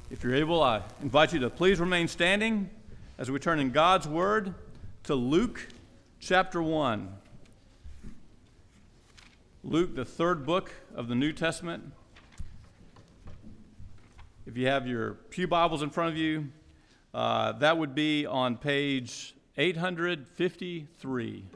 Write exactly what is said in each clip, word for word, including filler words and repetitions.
If you're able, I invite you to please remain standing as we turn in God's Word to Luke chapter one. Luke, the third book of the New Testament. If you have your pew Bibles in front of you, uh, that would be on page eight hundred fifty-three.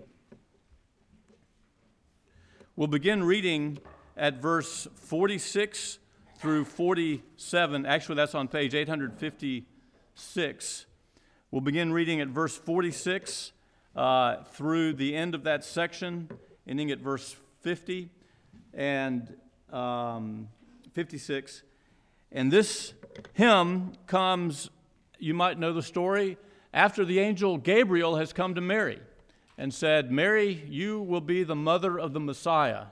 We'll begin reading at verse forty-six through forty-seven. Actually, that's on page eight hundred fifty-six. We'll begin reading at verse forty-six uh, through the end of that section, ending at verse fifty and um, fifty-six. And this hymn comes, you might know the story, after the angel Gabriel has come to Mary and said, "Mary, you will be the mother of the Messiah."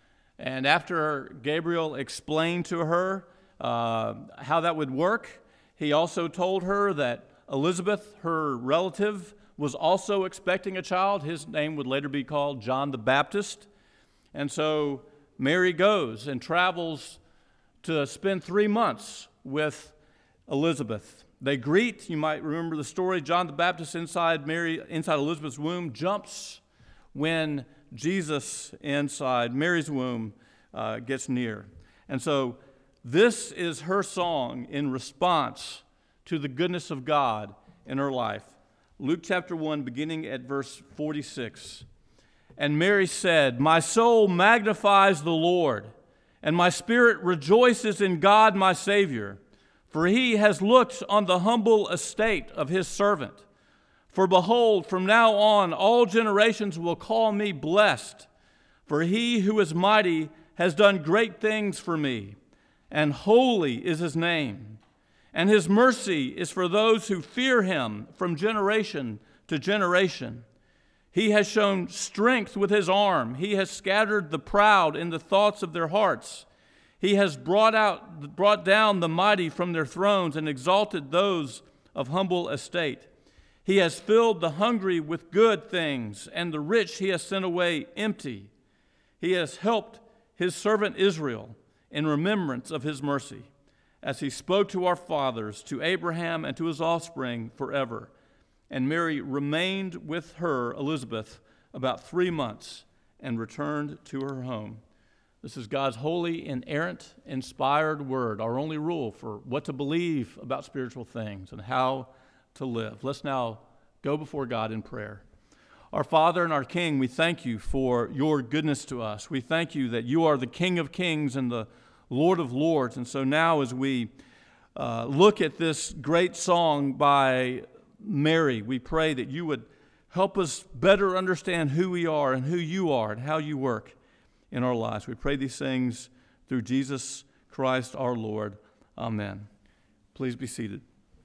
And after Gabriel explained to her uh, how that would work, he also told her that Elizabeth, her relative, was also expecting a child. His name would later be called John the Baptist. And so Mary goes and travels to spend three months with Elizabeth. They greet, you might remember the story, John the Baptist inside Mary, inside Elizabeth's womb, jumps when Jesus inside Mary's womb uh, gets near. And so this is her song in response to the goodness of God in her life. Luke chapter one, beginning at verse forty-six. "And Mary said, 'My soul magnifies the Lord, and my spirit rejoices in God my Savior, for he has looked on the humble estate of his servant. For behold, from now on all generations will call me blessed. For he who is mighty has done great things for me, and holy is his name. And his mercy is for those who fear him from generation to generation. He has shown strength with his arm. He has scattered the proud in the thoughts of their hearts. He has brought out, brought down the mighty from their thrones and exalted those of humble estate. He has filled the hungry with good things, and the rich he has sent away empty. He has helped his servant Israel in remembrance of his mercy, as he spoke to our fathers, to Abraham and to his offspring forever.' And Mary remained with her, Elizabeth, about three months and returned to her home." This is God's holy, inerrant, inspired word, our only rule for what to believe about spiritual things and how to live. Let's now go before God in prayer. Our Father and our King, we thank you for your goodness to us. We thank you that you are the King of kings and the Lord of lords. And so now as we uh, look at this great song by Mary, we pray that you would help us better understand who we are and who you are and how you work in our lives. We pray these things through Jesus Christ our Lord. Amen. Please be seated.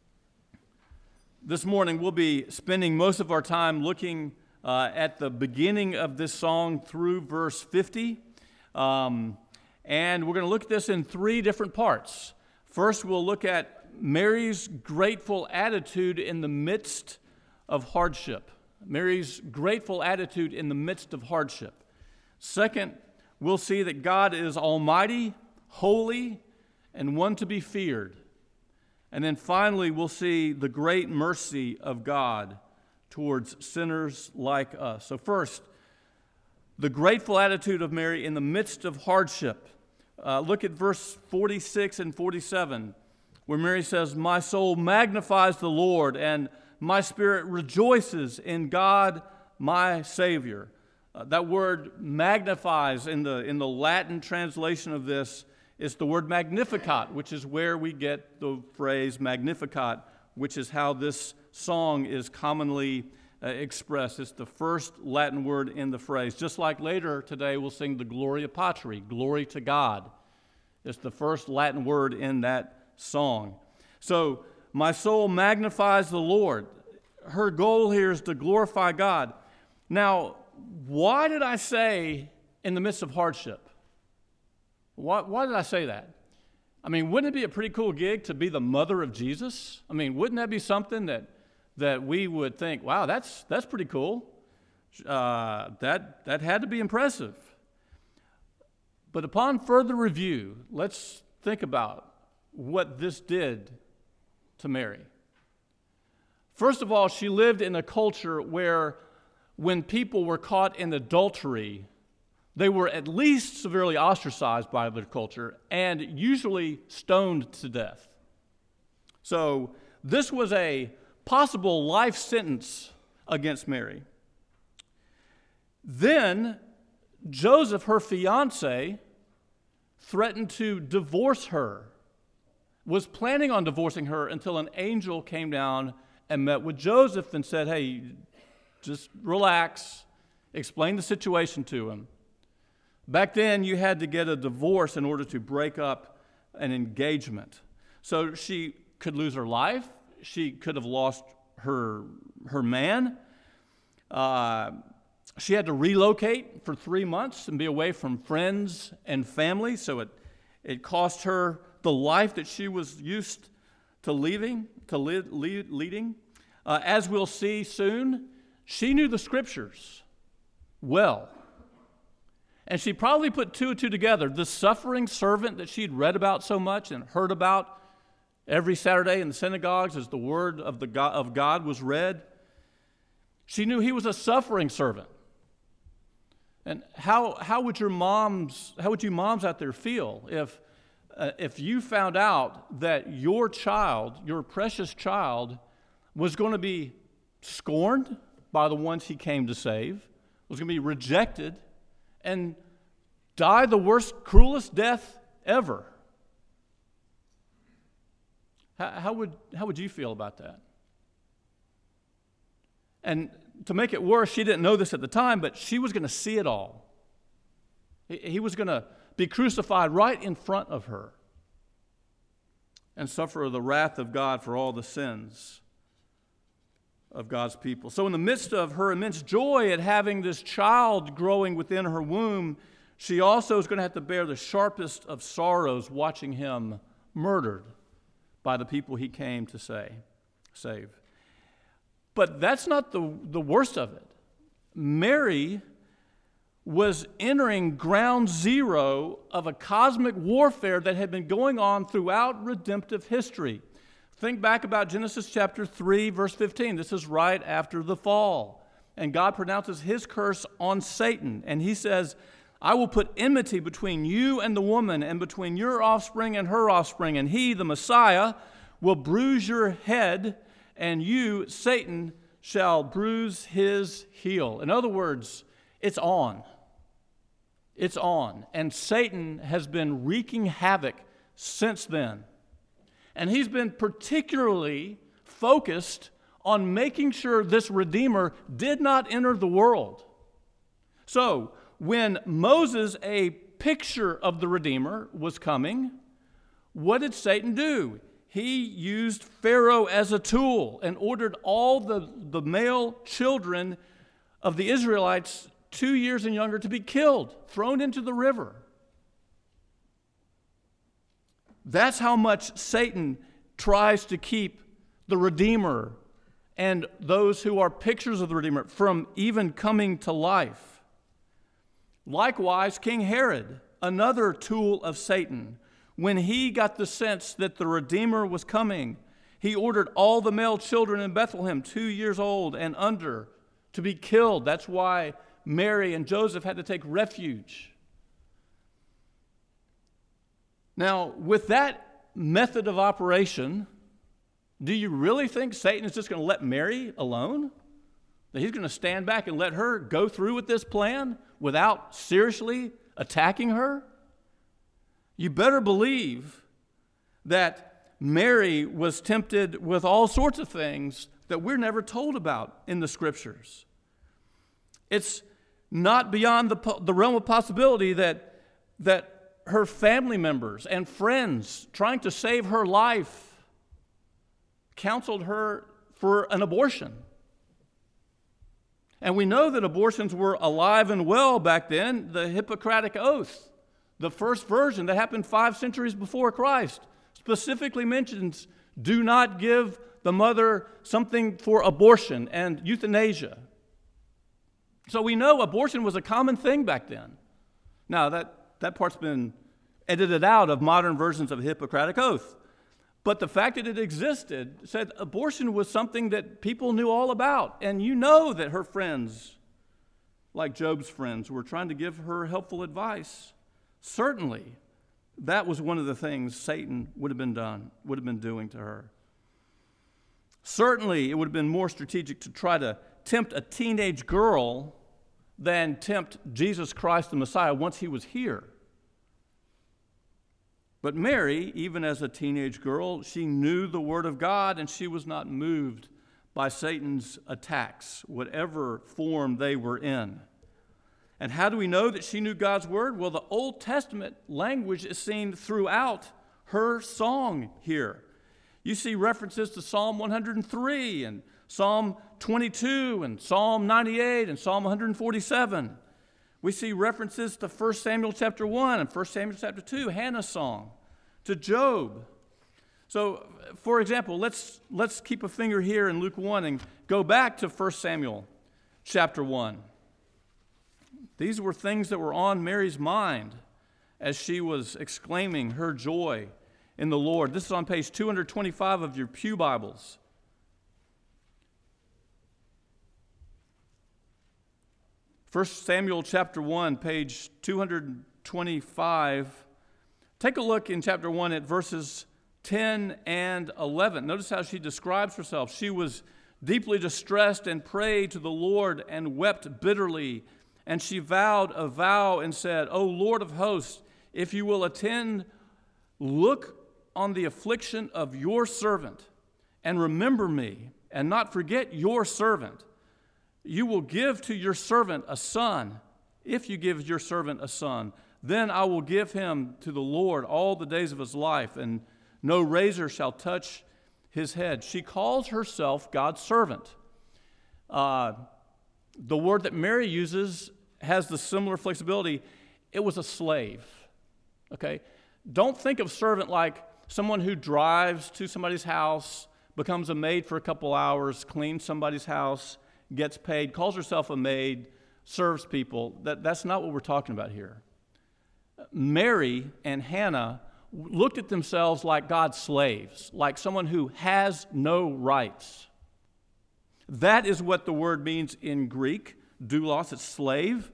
This morning we'll be spending most of our time looking uh, at the beginning of this song through verse fifty. Um, and we're going to look at this in three different parts. First, we'll look at Mary's grateful attitude in the midst of hardship. Mary's grateful attitude in the midst of hardship. Second, we'll see that God is almighty, holy, and one to be feared. And then finally, we'll see the great mercy of God towards sinners like us. So first, the grateful attitude of Mary in the midst of hardship. Uh, look at verse forty-six and forty-seven, where Mary says, "My soul magnifies the Lord, and my spirit rejoices in God my Savior." Uh, that word magnifies in the in the Latin translation of this is the word magnificat, which is where we get the phrase Magnificat, which is how this song is commonly uh, expressed. It's the first Latin word in the phrase. Just like later today we'll sing the Gloria Patri, glory to God. It's the first Latin word in that song. So, my soul magnifies the Lord. Her goal here is to glorify God. Now, why did I say in the midst of hardship? Why, why did I say that? I mean, wouldn't it be a pretty cool gig to be the mother of Jesus? I mean, wouldn't that be something that that we would think, wow, that's that's pretty cool. Uh, that that had to be impressive. But upon further review, let's think about what this did to Mary. First of all, she lived in a culture where when people were caught in adultery, they were at least severely ostracized by their culture and usually stoned to death. So this was a possible life sentence against Mary. Then Joseph, her fiancé, threatened to divorce her, was planning on divorcing her until an angel came down and met with Joseph and said, hey, just relax, explain the situation to him. Back then, you had to get a divorce in order to break up an engagement. So she could lose her life. She could have lost her, her man. Uh, she had to relocate for three months and be away from friends and family. So it, it cost her the life that she was used to leaving, to lead, lead, leading. Uh, as we'll see soon, she knew the Scriptures well. And she probably put two and two together. The suffering servant that she'd read about so much and heard about every Saturday in the synagogues as the word of, the God, of God was read, she knew he was a suffering servant. And how, how would your moms, how would you moms out there feel if, uh, if you found out that your child, your precious child, was going to be scorned by the ones he came to save, was going to be rejected, and die the worst, cruelest death ever? How, how would how would you feel about that? And to make it worse, she didn't know this at the time, but she was going to see it all. He, he was going to be crucified right in front of her and suffer the wrath of God for all the sins of God's people. So in the midst of her immense joy at having this child growing within her womb, she also is going to have to bear the sharpest of sorrows watching him murdered by the people he came to say, save. But that's not the, the worst of it. Mary was entering ground zero of a cosmic warfare that had been going on throughout redemptive history. Think back about Genesis chapter three, verse fifteen. This is right after the fall. And God pronounces his curse on Satan. And he says, I will put enmity between you and the woman, and between your offspring and her offspring. And he, the Messiah, will bruise your head, and you, Satan, shall bruise his heel. In other words, it's on. It's on. And Satan has been wreaking havoc since then. And he's been particularly focused on making sure this Redeemer did not enter the world. So, when Moses, a picture of the Redeemer, was coming, what did Satan do? He used Pharaoh as a tool and ordered all the, the male children of the Israelites two years and younger to be killed, thrown into the river. That's how much Satan tries to keep the Redeemer and those who are pictures of the Redeemer from even coming to life. Likewise, King Herod, another tool of Satan, when he got the sense that the Redeemer was coming, he ordered all the male children in Bethlehem, two years old and under, to be killed. That's why Mary and Joseph had to take refuge. Now, with that method of operation, do you really think Satan is just going to let Mary alone? That he's going to stand back and let her go through with this plan without seriously attacking her? You better believe that Mary was tempted with all sorts of things that we're never told about in the Scriptures. It's not beyond the, the realm of possibility that, that her family members and friends trying to save her life counseled her for an abortion. And we know that abortions were alive and well back then. The Hippocratic Oath, the first version that happened five centuries before Christ, specifically mentions, do not give the mother something for abortion and euthanasia. So we know abortion was a common thing back then. Now, that, that part's been edited out of modern versions of the Hippocratic Oath. But the fact that it existed said abortion was something that people knew all about. And you know that her friends, like Job's friends, were trying to give her helpful advice. Certainly, that was one of the things Satan would have been done, would have been doing to her. Certainly, it would have been more strategic to try to tempt a teenage girl than tempt Jesus Christ the Messiah once he was here. But Mary, even as a teenage girl, she knew the Word of God, and she was not moved by Satan's attacks, whatever form they were in. And how do we know that she knew God's Word? Well, the Old Testament language is seen throughout her song here. You see references to Psalm one hundred three and Psalm twenty-two and Psalm ninety-eight and Psalm one forty-seven. We see references to First Samuel chapter one and First Samuel chapter two, Hannah's song, to Job. So, for example, let's let's keep a finger here in Luke one and go back to First Samuel chapter one. These were things that were on Mary's mind as she was exclaiming her joy in the Lord. This is on page two twenty-five of your Pew Bibles. First Samuel chapter one, page two twenty-five. Take a look in chapter one at verses ten and eleven. Notice how she describes herself. She was deeply distressed and prayed to the Lord and wept bitterly. And she vowed a vow and said, O Lord of hosts, if you will attend, look on the affliction of your servant and remember me and not forget your servant. You will give to your servant a son. If you give your servant a son, then I will give him to the Lord all the days of his life, and no razor shall touch his head. She calls herself God's servant. Uh, the word that Mary uses has the similar flexibility. It was a slave. Okay? Don't think of servant like someone who drives to somebody's house, becomes a maid for a couple hours, cleans somebody's house, gets paid, calls herself a maid, serves people. That, that's not what we're talking about here. Mary and Hannah looked at themselves like God's slaves, like someone who has no rights. That is what the word means in Greek, doulos, it's slave.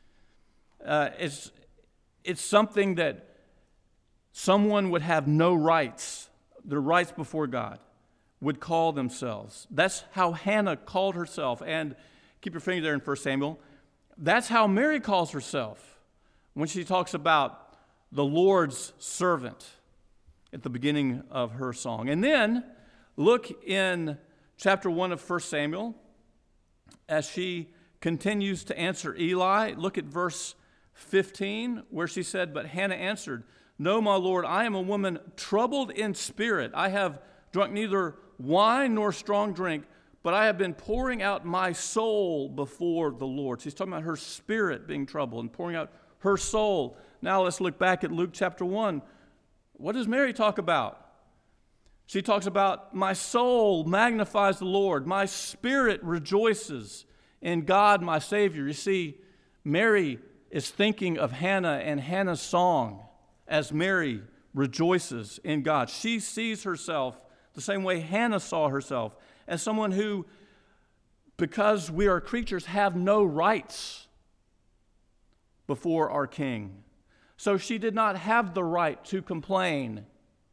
Uh, it's, it's something that someone would have no rights, their rights before God, would call themselves. That's how Hannah called herself. And keep your finger there in First Samuel. That's how Mary calls herself when she talks about the Lord's servant at the beginning of her song. And then look in chapter one of First Samuel as she continues to answer Eli. Look at verse fifteen where she said, But Hannah answered, No, my Lord, I am a woman troubled in spirit. I have drunk neither wine nor strong drink, but I have been pouring out my soul before the Lord. She's talking about her spirit being troubled and pouring out her soul. Now let's look back at Luke chapter one. What does Mary talk about? She talks about, my soul magnifies the Lord. My spirit rejoices in God, my Savior. You see, Mary is thinking of Hannah and Hannah's song as Mary rejoices in God. She sees herself the same way Hannah saw herself, as someone who, because we are creatures, have no rights before our King. So she did not have the right to complain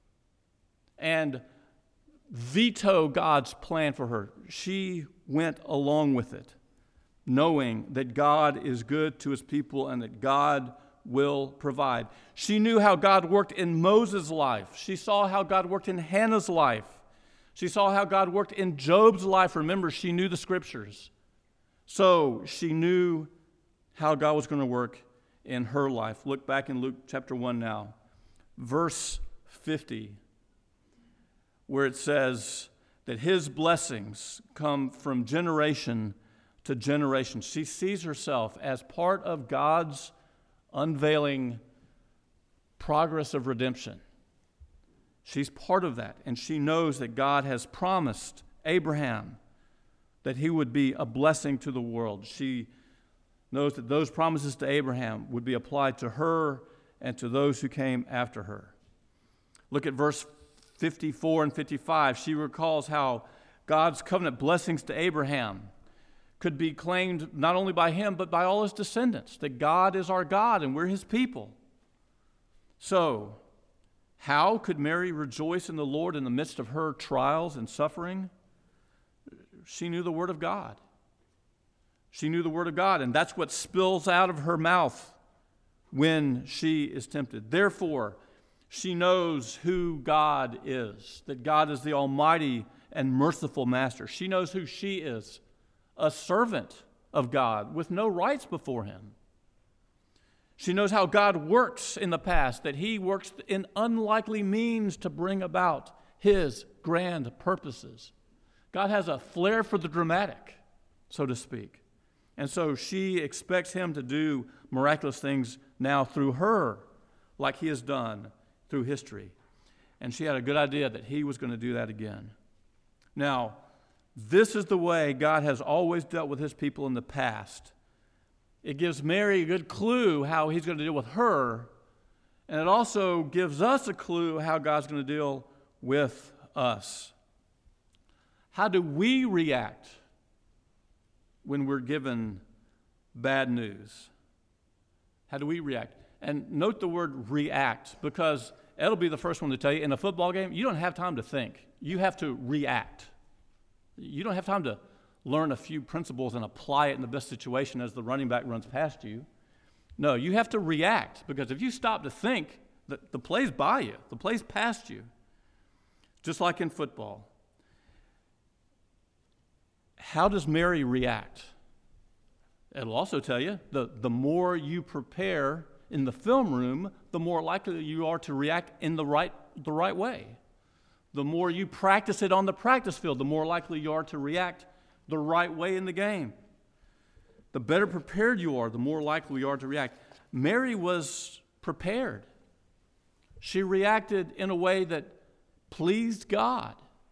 and veto God's plan for her. She went along with it, knowing that God is good to his people and that God will provide. She knew how God worked in Moses' life. She saw how God worked in Hannah's life. She saw how God worked in Job's life. Remember, she knew the scriptures. So she knew how God was going to work in her life. Look back in Luke chapter one now, verse fifty, where it says that his blessings come from generation to generation. She sees herself as part of God's unveiling progress of redemption. She's part of that, and she knows that God has promised Abraham that he would be a blessing to the world. She knows that those promises to Abraham would be applied to her and to those who came after her. Look at verse fifty-four and fifty-five, she recalls how God's covenant blessings to Abraham could be claimed not only by him, but by all his descendants, that God is our God and we're his people. So, how could Mary rejoice in the Lord in the midst of her trials and suffering? She knew the Word of God. She knew the Word of God, and that's what spills out of her mouth when she is tempted. Therefore, she knows who God is, that God is the almighty and merciful master. She knows who she is, a servant of God with no rights before him. She knows how God works in the past, that he works in unlikely means to bring about his grand purposes. God has a flair for the dramatic, so to speak. And so she expects him to do miraculous things now through her, like he has done through history. And she had a good idea that he was going to do that again. Now, this is the way God has always dealt with his people in the past. It gives Mary a good clue how he's going to deal with her, and it also gives us a clue how God's going to deal with us. How do we react when we're given bad news? How do we react? And note the word react, because Ed will be the first one to tell you, in a football game, you don't have time to think. You have to react. You don't have time to learn a few principles and apply it in the best situation as the running back runs past you. No, you have to react, because if you stop to think, the, the play's by you. The play's past you. Just like in football. How does Mary react? It'll also tell you, the, the more you prepare in the film room, the more likely you are to react in the right, the right way. The more you practice it on the practice field, the more likely you are to react the right way in the game. The better prepared you are, the more likely you are to react. Mary was prepared. She reacted in a way that pleased God.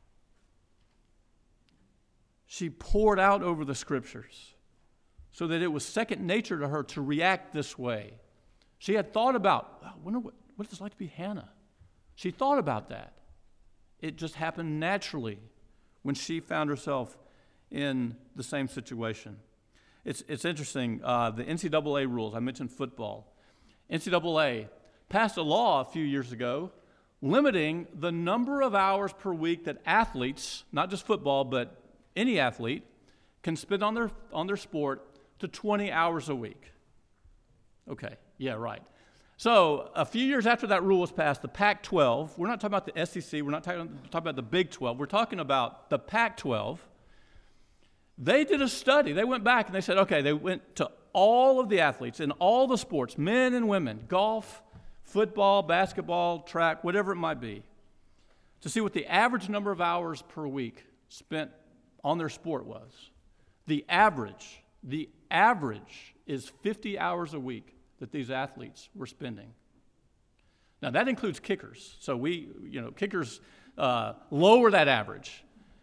She poured out over the Scriptures so that it was second nature to her to react this way. She had thought about, I wonder what, what it's like to be Hannah. She thought about that. It just happened naturally when she found herself in the same situation. It's it's interesting, uh, the N C double A rules, I mentioned football. N C double A passed a law a few years ago limiting the number of hours per week that athletes, not just football, but any athlete, can spend on their on their sport to twenty hours a week. Okay, yeah, right. So a few years after that rule was passed, the Pac twelve, we're not talking about the S E C, we're not talking, talking about the Big twelve, we're talking about the Pac twelve. They did a study. They went back and they said, okay, they went to all of the athletes in all the sports, men and women, golf, football, basketball, track, whatever it might be, to see what the average number of hours per week spent on their sport was. The average, the average is fifty hours a week that these athletes were spending. Now, that includes kickers. So we, you know, kickers uh, lower that average.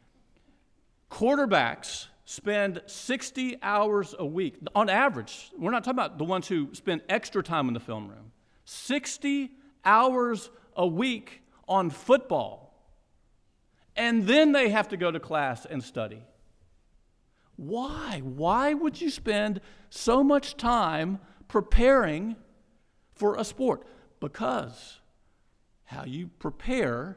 Quarterbacks spend sixty hours a week. On average, we're not talking about the ones who spend extra time in the film room. sixty hours a week on football. And then they have to go to class and study. Why? Why would you spend so much time preparing for a sport? Because how you prepare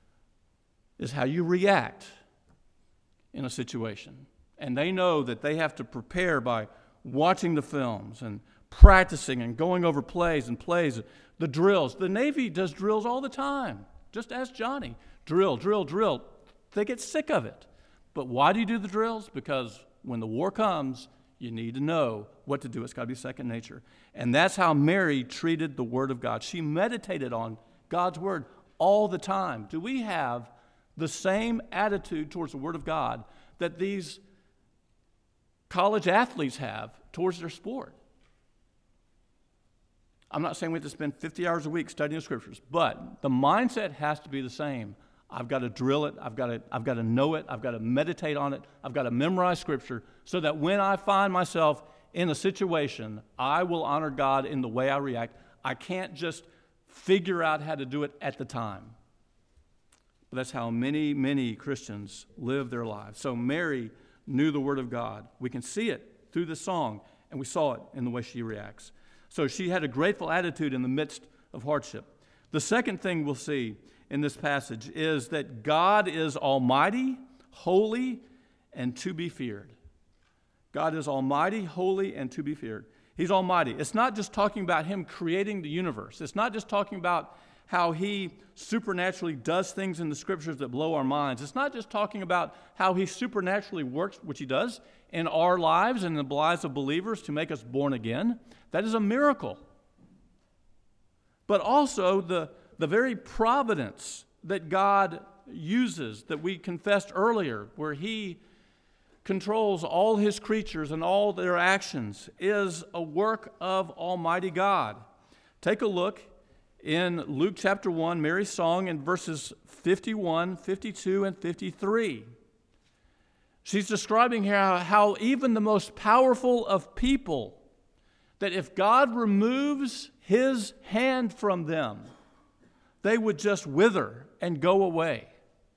is how you react in a situation. And they know that they have to prepare by watching the films and practicing and going over plays and plays, the drills. The Navy does drills all the time. Just ask Johnny. Drill, drill, drill. They get sick of it. But why do you do the drills? Because when the war comes, you need to know what to do. It's got to be second nature. And that's how Mary treated the Word of God. She meditated on God's Word all the time. Do we have the same attitude towards the Word of God that these college athletes have towards their sport? I'm not saying we have to spend fifty hours a week studying the Scriptures, but the mindset has to be the same. I've got to drill it. I've got to, I've got to know it. I've got to meditate on it. I've got to memorize Scripture so that when I find myself in a situation, I will honor God in the way I react. I can't just figure out how to do it at the time. But that's how many, many Christians live their lives. So Mary knew the Word of God. We can see it through the song, and we saw it in the way she reacts. So she had a grateful attitude in the midst of hardship. The second thing we'll see in this passage is that God is almighty, holy, and to be feared. God is almighty, holy, and to be feared. He's almighty. It's not just talking about him creating the universe. It's not just talking about how he supernaturally does things in the scriptures that blow our minds. It's not just talking about how he supernaturally works, which he does, in our lives and in the lives of believers to make us born again. That is a miracle. But also the, the very providence that God uses, that we confessed earlier, where he controls all his creatures and all their actions, is a work of Almighty God. Take a look in Luke chapter one, Mary's song, in verses fifty-one, fifty-two, and fifty-three. She's describing here how, how even the most powerful of people, that if God removes his hand from them, they would just wither and go away.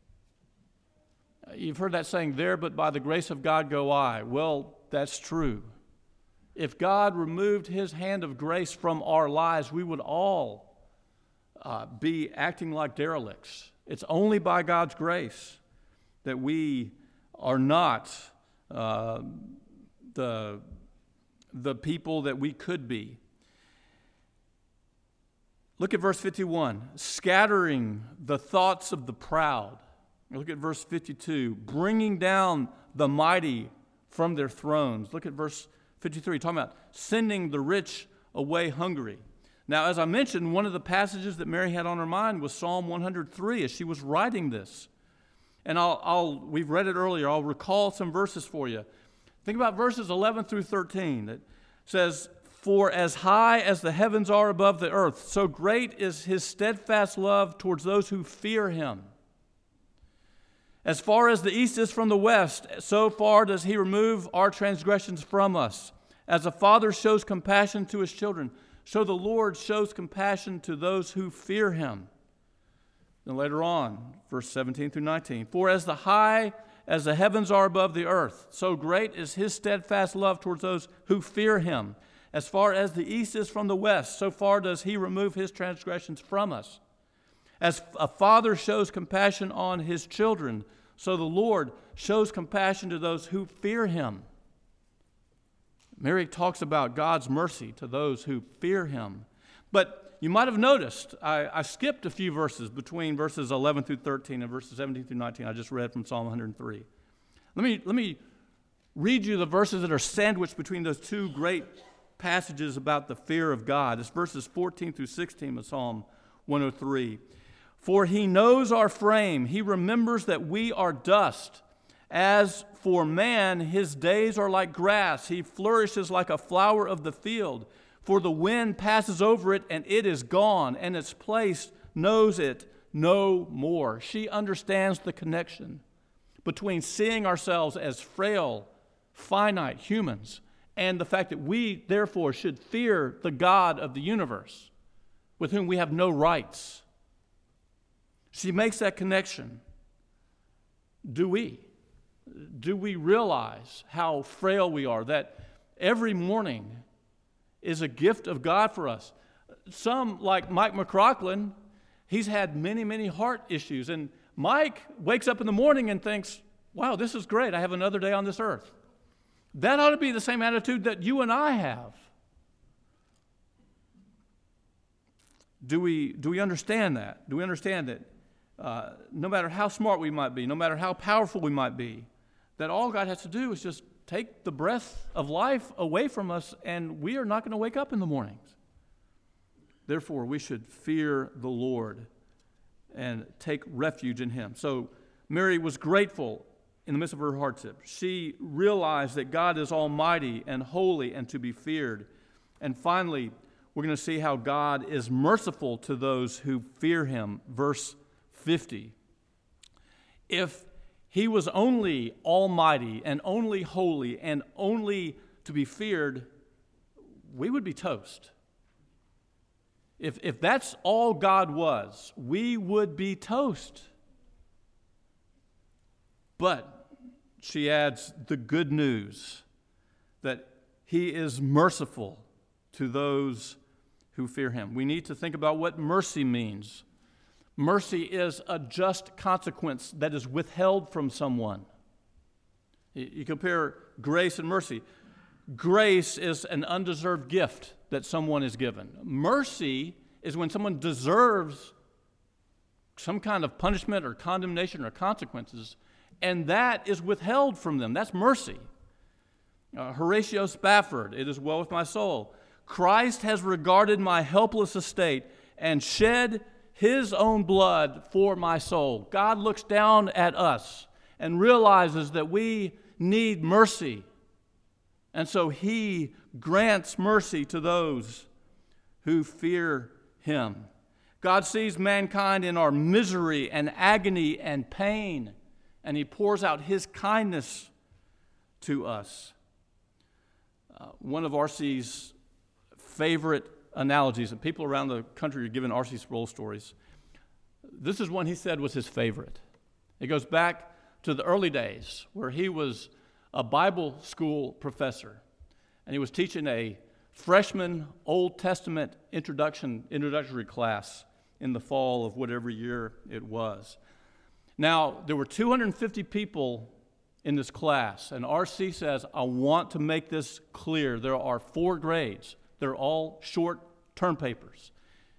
You've heard that saying, there but by the grace of God go I. Well, that's true. If God removed his hand of grace from our lives, we would all uh, be acting like derelicts. It's only by God's grace that we are not uh, the, the people that we could be. Look at verse fifty-one, scattering the thoughts of the proud. Look at verse fifty-two, bringing down the mighty from their thrones. Look at verse fifty-three, talking about sending the rich away hungry. Now, as I mentioned, one of the passages that Mary had on her mind was Psalm one hundred three as she was writing this. And I'll, I'll we've read it earlier. I'll recall some verses for you. Think about verses eleven through thirteen that says, for as high as the heavens are above the earth, so great is his steadfast love towards those who fear him. As far as the east is from the west, so far does he remove our transgressions from us. As a father shows compassion to his children, so the Lord shows compassion to those who fear him. Then later on, verse seventeen through nineteen, for as the high as the heavens are above the earth, so great is his steadfast love towards those who fear him. As far as the east is from the west, so far does he remove his transgressions from us. As a father shows compassion on his children, so the Lord shows compassion to those who fear him. Mary talks about God's mercy to those who fear him. But you might have noticed, I, I skipped a few verses between verses eleven through thirteen and verses seventeen through nineteen. I just read from Psalm one hundred three. Let me, let me read you the verses that are sandwiched between those two great passages about the fear of God. It's verses fourteen through sixteen of Psalm one oh three. For he knows our frame. He remembers that we are dust. As for man, his days are like grass. He flourishes like a flower of the field. For the wind passes over it, and it is gone, and its place knows it no more. She understands the connection between seeing ourselves as frail, finite humans and the fact that we, therefore, should fear the God of the universe, with whom we have no rights. She makes that connection. Do we? Do we realize how frail we are, that every morning is a gift of God for us? Some, like Mike McCrocklin, he's had many, many heart issues. And Mike wakes up in the morning and thinks, wow, this is great. I have another day on this earth. That ought to be the same attitude that you and I have. Do we, do we understand that? Do we understand that uh, no matter how smart we might be, no matter how powerful we might be, that all God has to do is just take the breath of life away from us, and we are not going to wake up in the mornings. Therefore, we should fear the Lord and take refuge in him. So Mary was grateful in the midst of her hardship. She realized that God is almighty and holy and to be feared. And finally, we're going to see how God is merciful to those who fear him. Verse fifty. If he was only almighty and only holy and only to be feared, we would be toast. If, if that's all God was, we would be toast. But she adds the good news that he is merciful to those who fear him. We need to think about what mercy means. Mercy is a just consequence that is withheld from someone. You compare grace and mercy. Grace is an undeserved gift that someone is given. Mercy is when someone deserves some kind of punishment or condemnation or consequences, and that is withheld from them. That's mercy. Uh, Horatio Spafford, it is well with my soul. Christ has regarded my helpless estate and shed his own blood for my soul. God looks down at us and realizes that we need mercy. And so he grants mercy to those who fear him. God sees mankind in our misery and agony and pain, and he pours out his kindness to us. Uh, one of R C's favorite analogies, and people around the country are giving R C Sproul stories. This is one he said was his favorite. It goes back to the early days where he was a Bible school professor, and he was teaching a freshman Old Testament introduction introductory class in the fall of whatever year it was. Now, there were two hundred fifty people in this class, and R C says, I want to make this clear. There are four grades. They're all short term papers.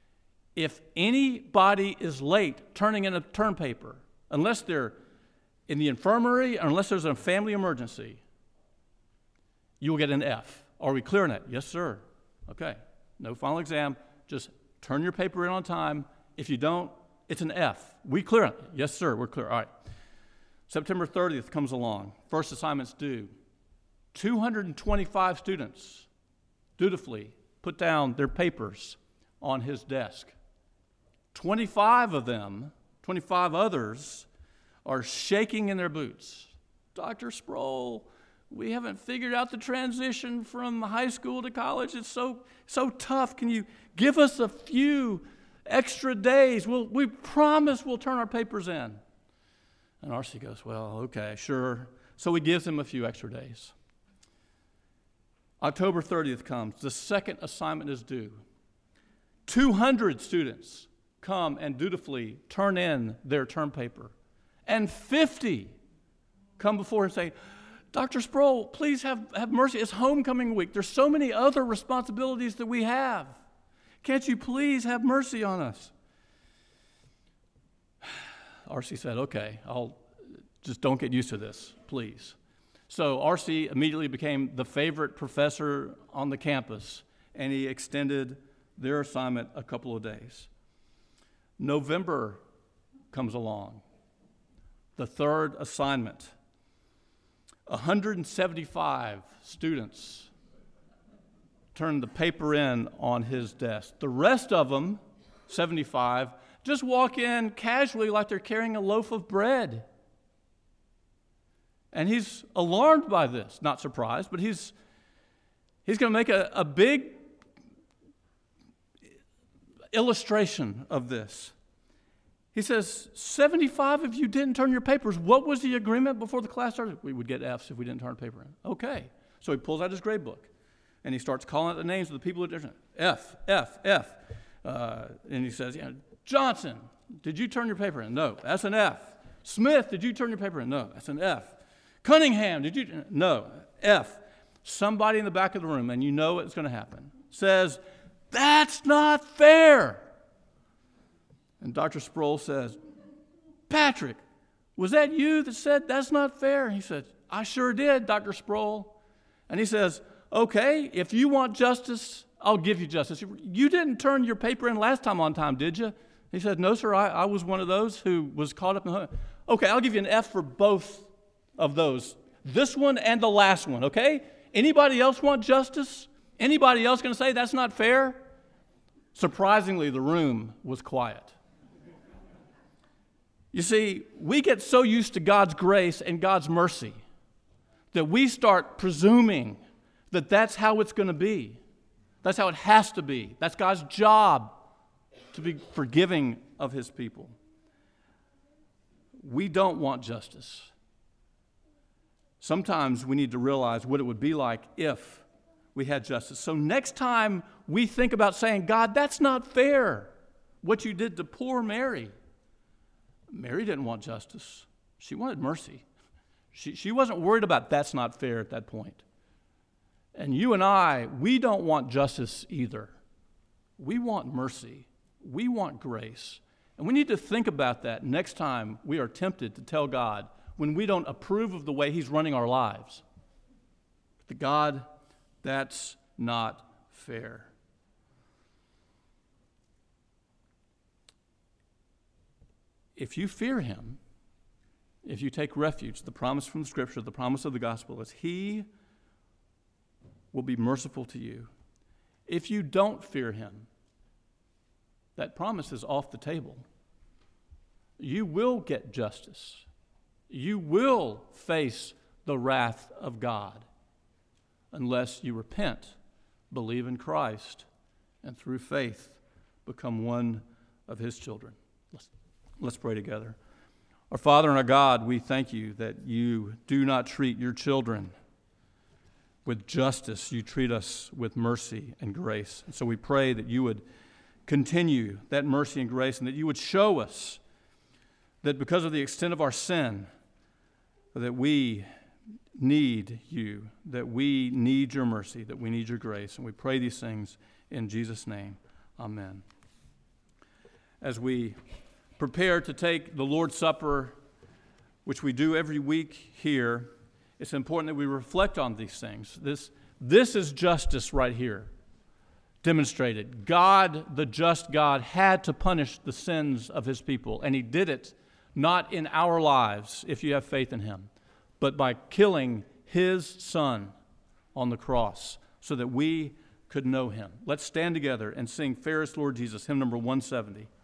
If anybody is late turning in a term paper, unless they're in the infirmary, or unless there's a family emergency, you will get an F. Are we clear on that? Yes, sir. Okay. No final exam. Just turn your paper in on time. If you don't, it's an F. We clear on it? Yes, sir. We're clear. All right. September thirtieth comes along. First assignment's due. two hundred twenty-five students dutifully put down their papers on his desk. twenty-five of them, twenty-five others, are shaking in their boots. Doctor Sproul, we haven't figured out the transition from high school to college. It's so so tough. Can you give us a few extra days? We'll, we promise we'll turn our papers in. And R C goes, well, okay, sure. So he gives him a few extra days. October thirtieth comes. The second assignment is due. two hundred students come and dutifully turn in their term paper. And fifty come before and say, Doctor Sproul, please have, have mercy. It's homecoming week. There's so many other responsibilities that we have. Can't you please have mercy on us? R C said, okay, I'll just don't get used to this, please. So R C immediately became the favorite professor on the campus, and he extended their assignment a couple of days. November comes along, the third assignment. one hundred seventy-five students turned the paper in on his desk. The rest of them, seventy-five, just walk in casually like they're carrying a loaf of bread. And he's alarmed by this, not surprised, but he's he's going to make a, a big illustration of this. He says, seventy-five of you didn't turn your papers. What was the agreement before the class started? We would get Fs if we didn't turn the paper in. Okay. So he pulls out his grade book, and he starts calling out the names of the people who did it. F, F, F. Uh, and he says, yeah, Johnson, did you turn your paper in? No, that's an F. Smith, did you turn your paper in? No, that's an F. Cunningham, did you? No, F. Somebody in the back of the room, and you know what's going to happen, says, that's not fair. And Doctor Sproul says, Patrick, was that you that said that's not fair? And he said, I sure did, Doctor Sproul. And he says, okay, if you want justice, I'll give you justice. You didn't turn your paper in last time on time, did you? He said, no, sir, I, I was one of those who was caught up in the... Okay, I'll give you an F for both of those. This one and the last one, okay? Anybody else want justice? Anybody else going to say that's not fair? Surprisingly, the room was quiet. You see, we get so used to God's grace and God's mercy that we start presuming that that's how it's going to be. That's how it has to be. That's God's job, to be forgiving of his people. We don't want justice. sometimes we need to realize what it would be like if we had justice. So next time we think about saying, God, that's not fair, what you did to poor Mary. Mary didn't want justice. She wanted mercy. She, she wasn't worried about that's not fair at that point. And you and I, we don't want justice either. We want mercy. We want grace. And we need to think about that next time we are tempted to tell God when we don't approve of the way He's running our lives. But God, that's not fair. If you fear Him, if you take refuge, the promise from the Scripture, the promise of the gospel is He will be merciful to you. If you don't fear Him, that promise is off the table. You will get justice. You will face the wrath of God unless you repent, believe in Christ, and through faith become one of His children. Let's, let's pray together. Our Father and our God, we thank You that You do not treat Your children with justice. You treat us with mercy and grace. And so we pray that You would continue that mercy and grace, and that You would show us that because of the extent of our sin, that we need You, that we need Your mercy, that we need Your grace. And we pray these things in Jesus' name. Amen. As we prepare to take the Lord's Supper, which we do every week here, it's important that we reflect on these things. This, this is justice right here, demonstrated. God, the just God, had to punish the sins of His people, and He did it not in our lives, if you have faith in Him, but by killing His Son on the cross so that we could know Him. Let's stand together and sing Fairest Lord Jesus, hymn number one seventy.